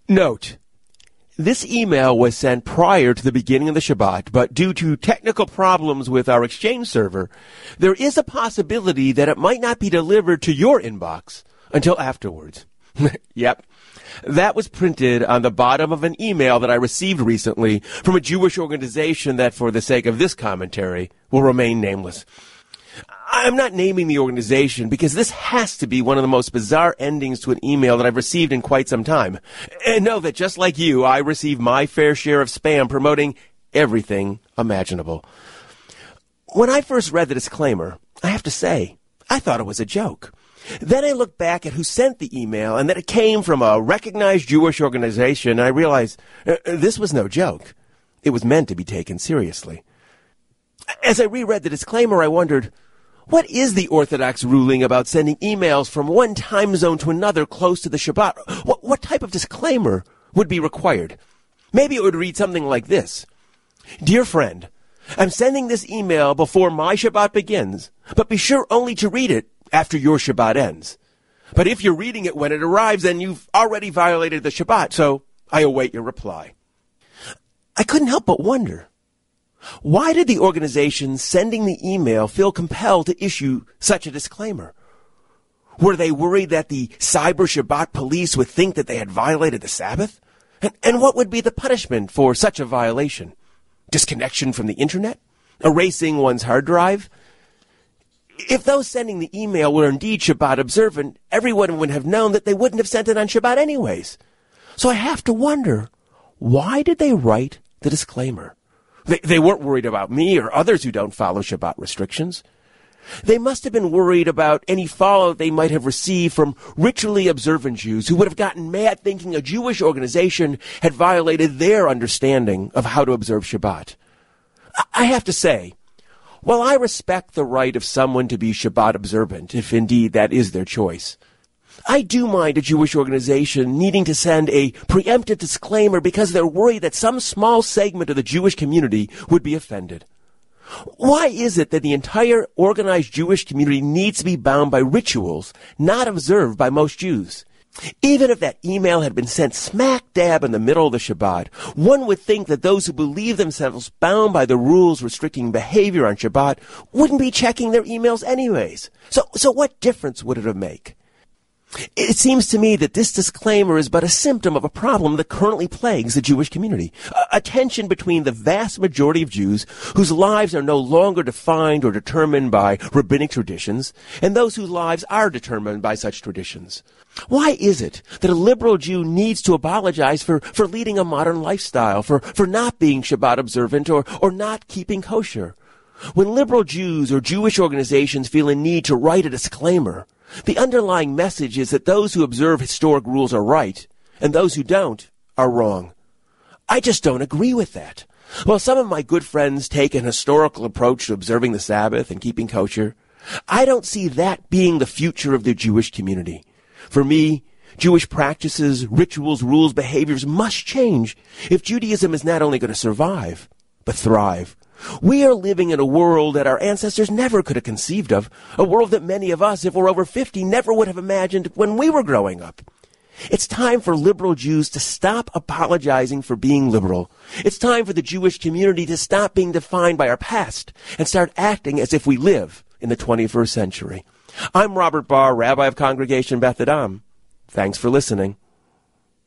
Note: this email was sent prior to the beginning of the Shabbat, but due to technical problems with our Exchange server, there is a possibility that it might not be delivered to your inbox until afterwards. Yep. That was printed on the bottom of an email that I received recently from a Jewish organization that, for the sake of this commentary, will remain nameless. I'm not naming the organization because this has to be one of the most bizarre endings to an email that I've received in quite some time. And know that just like you, I receive my fair share of spam promoting everything imaginable. When I first read the disclaimer, I have to say, I thought it was a joke. Then I looked back at who sent the email and that it came from a recognized Jewish organization, and I realized this was no joke. It was meant to be taken seriously. As I reread the disclaimer, I wondered, what is the Orthodox ruling about sending emails from one time zone to another close to the Shabbat? What type of disclaimer would be required? Maybe it would read something like this. Dear friend, I'm sending this email before my Shabbat begins, but be sure only to read it after your Shabbat ends. But if you're reading it when it arrives, then you've already violated the Shabbat, so I await your reply. I couldn't help but wonder, why did the organization sending the email feel compelled to issue such a disclaimer? Were they worried that the Cyber Shabbat police would think that they had violated the Sabbath? And what would be the punishment for such a violation? Disconnection from the internet? Erasing one's hard drive? If those sending the email were indeed Shabbat observant, everyone would have known that they wouldn't have sent it on Shabbat anyways. So I have to wonder, why did they write the disclaimer? They weren't worried about me or others who don't follow Shabbat restrictions. They must have been worried about any fallout they might have received from ritually observant Jews who would have gotten mad thinking a Jewish organization had violated their understanding of how to observe Shabbat. I have to say, while I respect the right of someone to be Shabbat observant, if indeed that is their choice, I do mind a Jewish organization needing to send a preemptive disclaimer because they're worried that some small segment of the Jewish community would be offended. Why is it that the entire organized Jewish community needs to be bound by rituals not observed by most Jews? Even if that email had been sent smack dab in the middle of the Shabbat, one would think that those who believe themselves bound by the rules restricting behavior on Shabbat wouldn't be checking their emails anyways. So what difference would it make? It seems to me that this disclaimer is but a symptom of a problem that currently plagues the Jewish community. A tension between the vast majority of Jews whose lives are no longer defined or determined by rabbinic traditions and those whose lives are determined by such traditions. Why is it that a liberal Jew needs to apologize for leading a modern lifestyle, for not being Shabbat observant or not keeping kosher? When liberal Jews or Jewish organizations feel a need to write a disclaimer, the underlying message is that those who observe historic rules are right, and those who don't are wrong. I just don't agree with that. While some of my good friends take an historical approach to observing the Sabbath and keeping kosher, I don't see that being the future of the Jewish community. For me, Jewish practices, rituals, rules, behaviors must change if Judaism is not only going to survive, but thrive. We are living in a world that our ancestors never could have conceived of, a world that many of us, if we're over 50, never would have imagined when we were growing up. It's time for liberal Jews to stop apologizing for being liberal. It's time for the Jewish community to stop being defined by our past and start acting as if we live in the 21st century. I'm Robert Barr, Rabbi of Congregation Beth Adam. Thanks for listening.